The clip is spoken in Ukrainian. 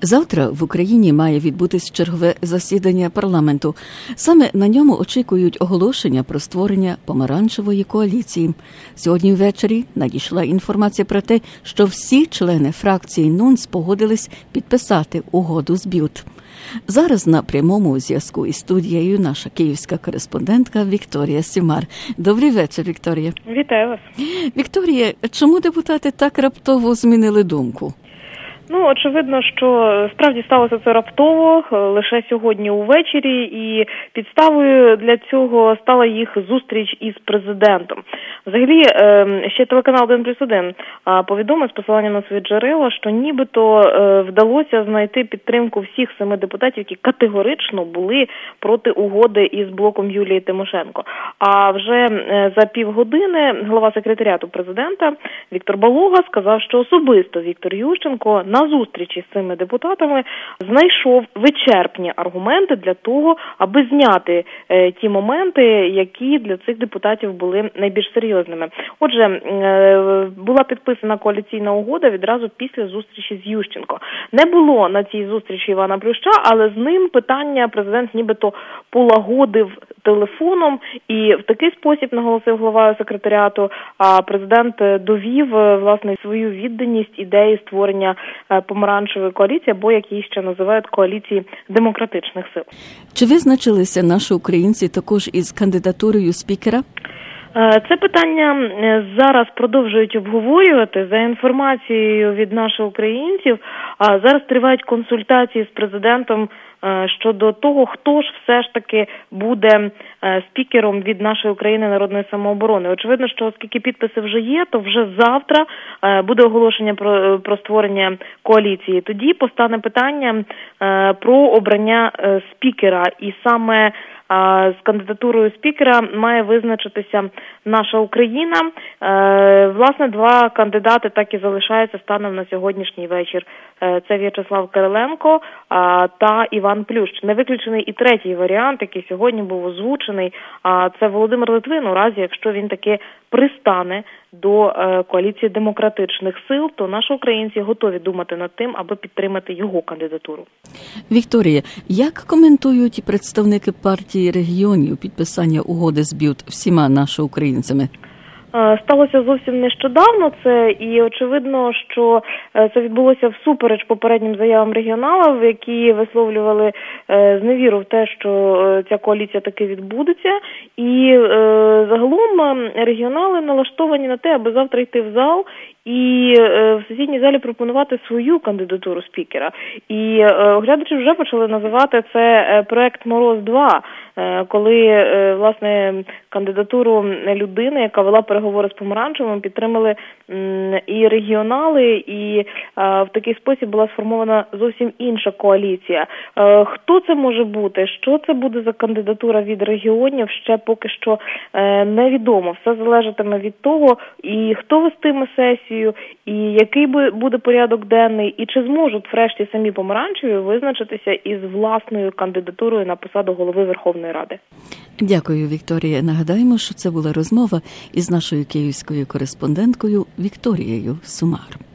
Завтра в Україні має відбутись чергове засідання парламенту. Саме на ньому очікують оголошення про створення помаранчевої коаліції. Сьогодні ввечері надійшла інформація про те, що всі члени фракції НУНС погодились підписати угоду з БЮТ. Зараз на прямому зв'язку із студією наша київська кореспондентка Вікторія Сюмар. Добрий вечір, Вікторія. Вітаю вас. Вікторія, чому депутати так раптово змінили думку? Очевидно, що справді сталося це раптово, лише сьогодні увечері, і підставою для цього стала їх зустріч із президентом. Взагалі, ще телеканал 1+1 повідомив з посиланням на свої джерела, що нібито вдалося знайти підтримку всіх 7 депутатів, які категорично були проти угоди із блоком Юлії Тимошенко. А вже за півгодини голова секретаріату президента Віктор Балога сказав, що особисто Віктор Ющенко на зустрічі з цими депутатами знайшов вичерпні аргументи для того, аби зняти ті моменти, які для цих депутатів були найбільш серйозними. Отже, була підписана коаліційна угода відразу після зустрічі з Ющенко. Не було на цій зустрічі Івана Плюща, але з ним питання президент нібито полагодив телефоном, і в такий спосіб, наголосив голова секретаріату, президент довів, власне, свою відданість ідеї створення помаранчевої коаліції, або, як її ще називають, коаліції демократичних сил. Чи визначилися наші українці також із кандидатурою спікера? Це питання зараз продовжують обговорювати. За інформацією від наших українців, зараз тривають консультації з президентом щодо того, хто ж все ж таки буде спікером від нашої України народної самооборони. Очевидно, що оскільки підписи вже є, то вже завтра буде оголошення про створення коаліції. Тоді постане питання про обрання спікера, і саме з кандидатурою спікера має визначитися наша Україна. Власне, 2 кандидати так і залишаються станом на сьогоднішній вечір. Це В'ячеслав Кириленко та Іван Плющ. Не виключений і третій варіант, який сьогодні був озвучений. Це Володимир Литвин, у разі, якщо він таки пристане до коаліції демократичних сил, то наші українці готові думати над тим, аби підтримати його кандидатуру. Вікторія, як коментують представники партії регіонів підписання угоди з БЮТ всіма нашими українцями? Сталося зовсім нещодавно це, і очевидно, що це відбулося всупереч попереднім заявам регіоналів, які висловлювали зневіру в те, що ця коаліція таки відбудеться. І загалом регіонали налаштовані на те, аби завтра йти в зал і в сесійній залі пропонувати свою кандидатуру спікера. І оглядачі вже почали називати це проект «Мороз-2», коли, власне, кандидатуру людини, яка вела переговори з Помаранчевим, підтримали і регіонали, і в такий спосіб була сформована зовсім інша коаліція. Хто це може бути? Що це буде за кандидатура від регіонів? Ще поки що невідомо. Все залежатиме від того, і хто вестиме сесію, і який буде порядок денний, і чи зможуть врешті самі Помаранчеві визначитися із власною кандидатурою на посаду голови Верховної Ради. Дякую, Вікторія. Нагадаємо, що це була розмова із нашою київською кореспонденткою Вікторією Сюмар.